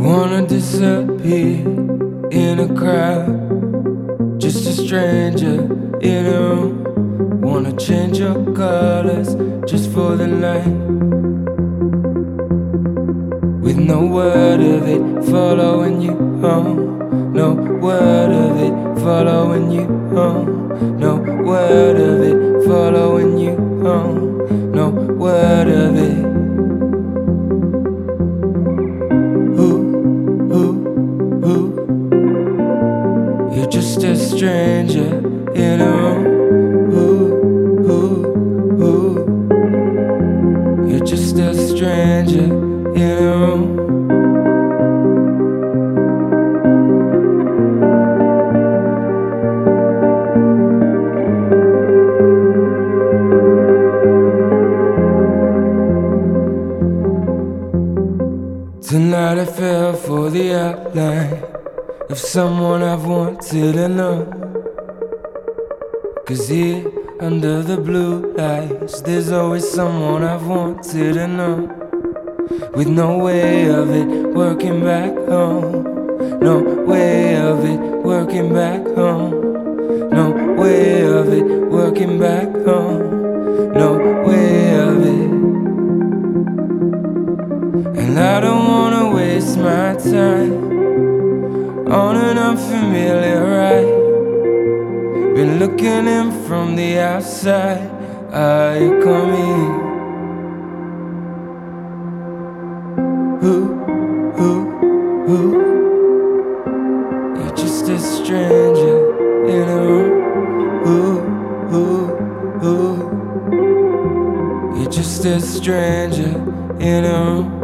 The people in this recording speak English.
wanna disappear in a crowd, just a stranger in a room. Wanna change your colors just for the night, with no word of it following you home. No word of it following you home. No word of it following you home. No word of it. You're just a stranger in a room. You're just a stranger in a room. Tonight I fell for the outline of someone I've wanted to know. 'Cause here under the blue lights, there's always someone I've wanted to know. With no way of it working back home. No way of it working back home. No way of it working back home. No way of it. And I don't wanna waste my time on an unfamiliar ride. Been looking in from the outside. Are you coming? You're just a stranger in a room. You're just a stranger in a room.